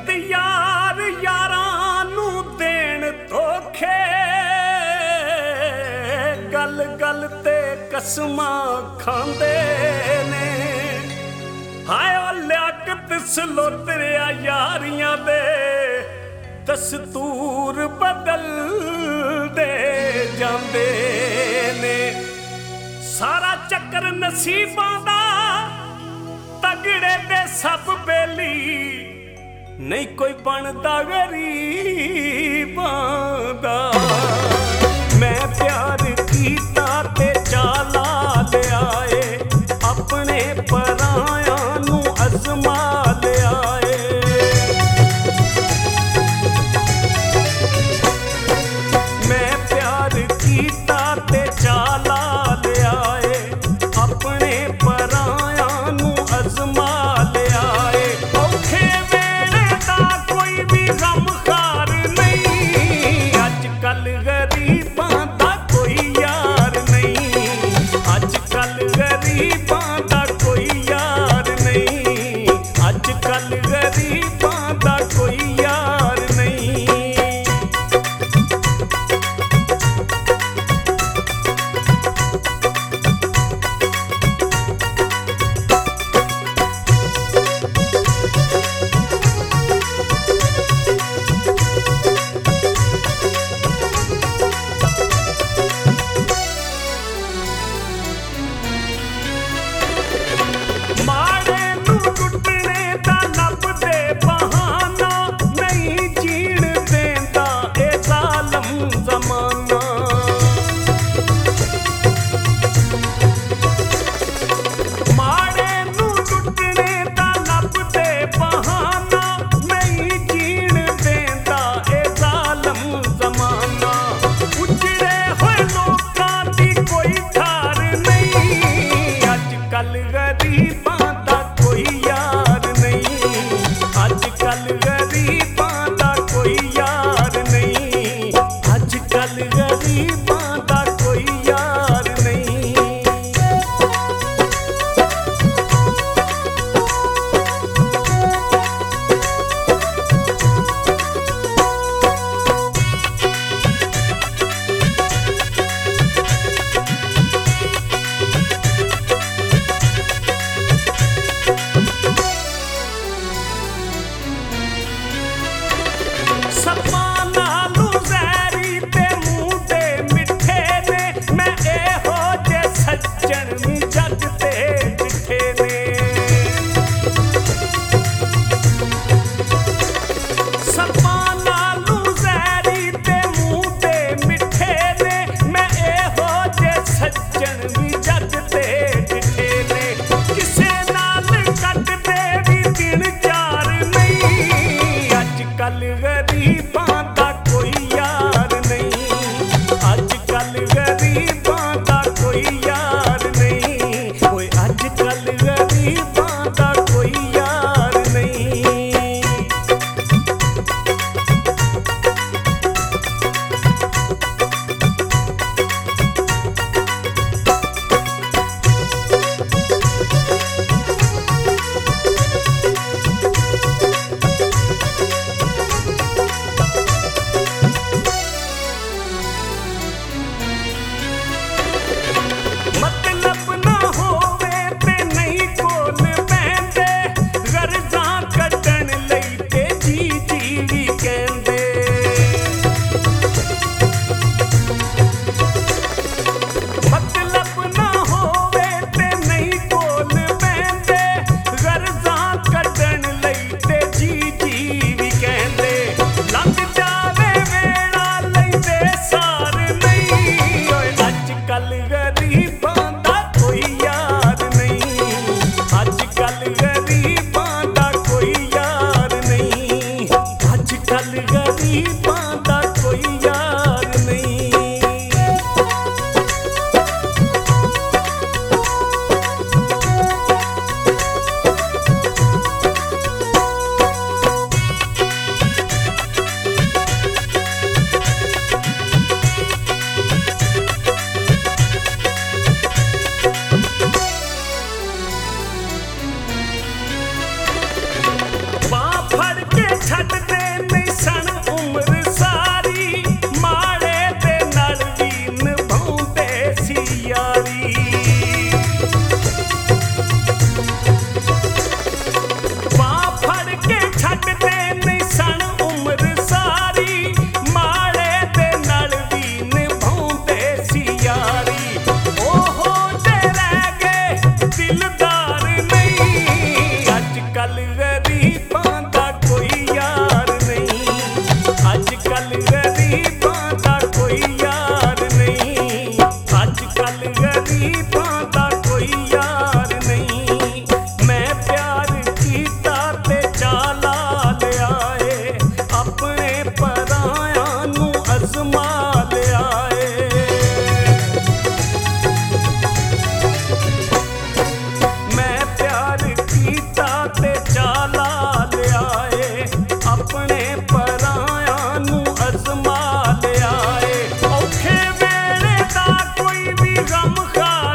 ਗਲਤ यार यारां नूं देण धोखे गल गल ते कसमां खांदे ने हाय ओ लियाकत सलोतरिया यारियां दे दस्तूर बदल दे जांदे ने सारा चक्कर नसीबां दा तगड़े दे सब बेली नहीं कोई बनदा गरीबां दा मैं प्यार कीता ते चाला लिया ए अपने परायां नूं अज़मा लिया ए मैं प्यार कीता ते चाला लिया ए अपने परायां नूं अज़मा लिया ए औखे कोई भी गमखार नहीं अज कल ਗਮ ਖਾ